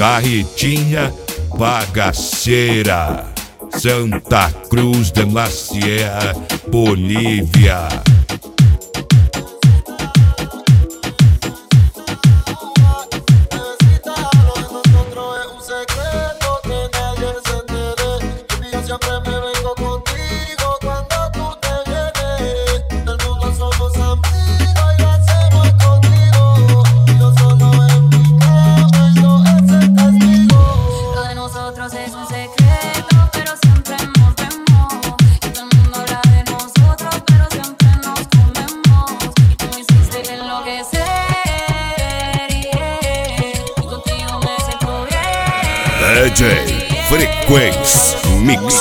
Carretinha bagaceira, Santa Cruz de la Sierra, Bolívia. Es un secreto, pero siempre nos vemos. Y todo el mundo habla de nosotros, pero siempre nos comemos. Y tú me hiciste enloquecer, y contigo me siento bien. DJ Frequency Mix.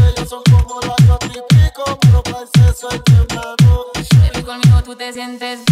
Baby, conmigo tú te sientes bien.